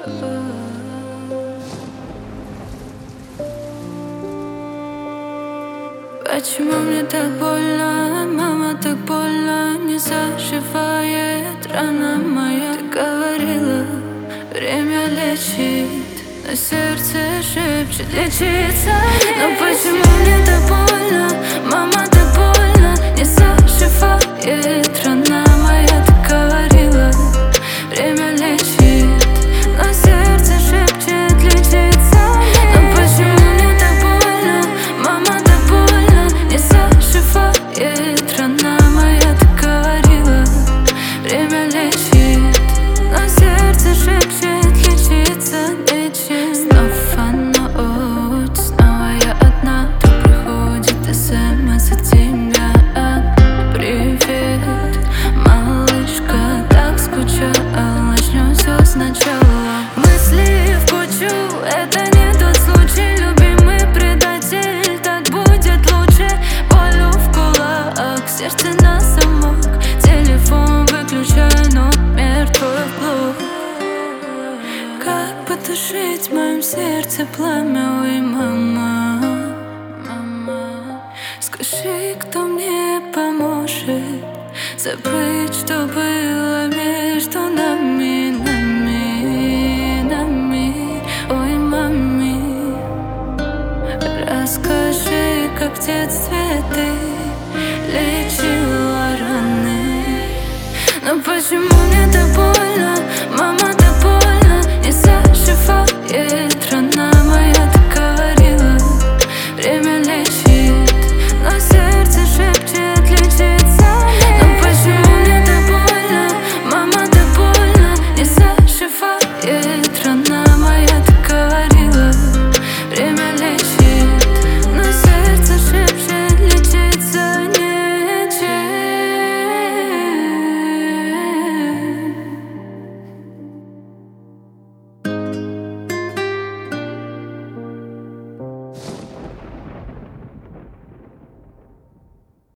Почему мне так больно, мама, так больно? Не заживает рана моя. Ты говорила, время лечит, но сердце шепчет лечиться нет. Но почему мне так больно, мама, так больно? Не заживает рана моя. Ты говорила, время лечит, но сердце шепчет лечиться нет. Но почему мне так больно, мама, так больно? Не заживает рана моя. Ты говорила, время лечит, но сердце шепчет лечиться нечем. Снова ночь, снова я одна. Тут приходит СМС от тебя. Привет, малышка, так скучала. Начнем все сначала. Мысли в кучу, это не тот случай. Любимый предатель, так будет лучше. Болю в кулак, сердце на замок. Телефон выключаю, но мертвый блок. Как потушить в моем сердце пламя? Ой, мама, скажи, кто мне поможет забыть, что было между нами, нами. Ой, мами, расскажи, как в детстве ты лечила раны. Но почему мне